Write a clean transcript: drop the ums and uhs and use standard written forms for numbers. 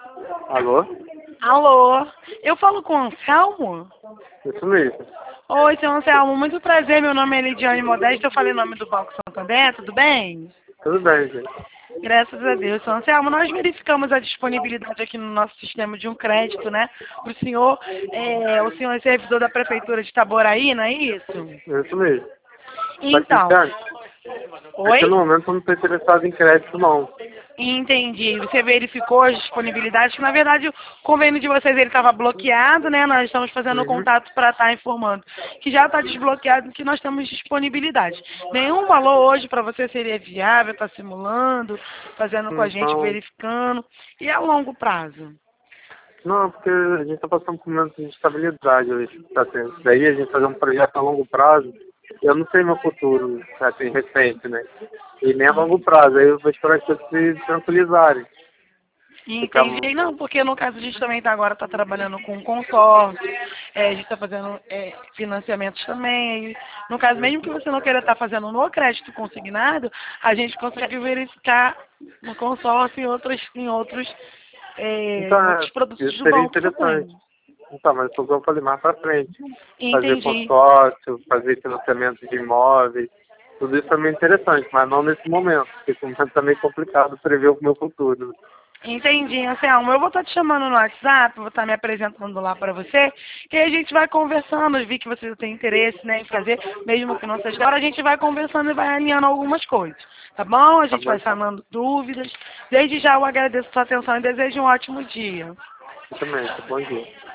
Alô? Alô, eu falo com o Anselmo? Isso mesmo. Oi, seu Anselmo, muito prazer, meu nome é Lidiane Modesto, eu falei o nome do Banco Santander, tudo bem? Tudo bem, gente. Graças a Deus, seu Anselmo, nós verificamos a disponibilidade aqui no nosso sistema de um crédito, né? O senhor é servidor da Prefeitura de Itaboraí, não é isso? Isso mesmo. Só que, Então, cara, aqui oi? no momento eu não estou interessado em crédito, não. Entendi. Você verificou as disponibilidades, que na verdade o convênio de vocês ele estava bloqueado, né? Nós estamos fazendo o Uhum. contato para estar informando que já está desbloqueado, que nós temos disponibilidade. Nenhum valor hoje para você seria viável, está simulando, fazendo com a gente, Então, verificando. E a longo prazo? não, porque a gente está passando por um momento de instabilidade hoje. Tá tendo. Daí a gente fazer um projeto a longo prazo, eu não sei meu futuro, assim, recente, né? E nem a longo prazo, aí eu vou esperar as coisas se tranquilizarem. Ficar, Entendi. Não, porque no caso a gente também agora está trabalhando com consórcio, a gente está fazendo financiamentos também. No caso, mesmo que você não queira estar fazendo no crédito consignado, a gente consegue verificar no consórcio e então, em outros produtos isso do seria banco também. interessante. Então, mas foi o que eu falei mais pra frente. Fazer Entendi. consórcio, fazer financiamento de imóveis, tudo isso também é interessante, mas não nesse momento, porque esse momento tá meio complicado prever o meu futuro. Entendi, Anselmo. Eu vou estar te chamando no WhatsApp, vou estar me apresentando lá para você, que aí a gente vai conversando. Eu vi que você tem interesse, né, em fazer, mesmo que não seja agora, a gente vai conversando e vai alinhando algumas coisas. Tá bom? A Tá gente bom, vai então. sanando dúvidas. Desde já eu agradeço a sua atenção e desejo um ótimo dia. Eu também, tá bom dia.